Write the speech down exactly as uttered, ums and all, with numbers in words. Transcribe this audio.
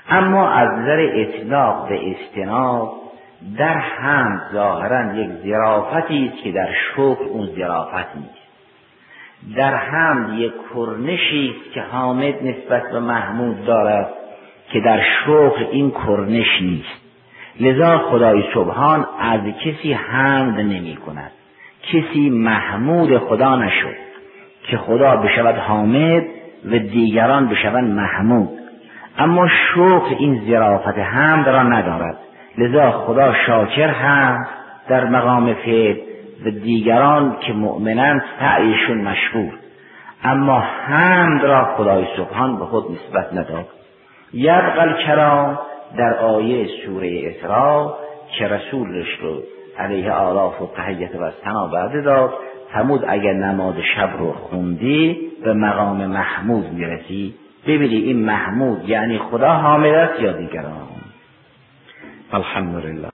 اما از نظر اطلاق به استناد در حمد ظاهرا یک ظرافتی است که در شکر اون ظرافت نیست. در حمد یک کرنشی است که حامد نسبت به محمود دارد که در شکر این کرنش نیست. لذا خدای سبحان از کسی حمد نمی کند، کسی محمود خدا نشد که خدا بشود حامد و دیگران بشوند محمود. اما شکر این ظرافت حمد را ندارد، لذا خدا شاکر هم در مقام فعل و دیگران که مؤمنند سعیشون مشکور. اما حمد را خدای سبحان به خود نسبت نداد. یبقى الکلام در آیه سوره اسراء که رسولش رو علیه آلاف و تحیت و ثنا بعد داد، فرمود اگر نماز شب رو خوندی به مقام محمود میرسی. ببینی این محمود یعنی خدا حامد است یا دیگران. الحمدلله.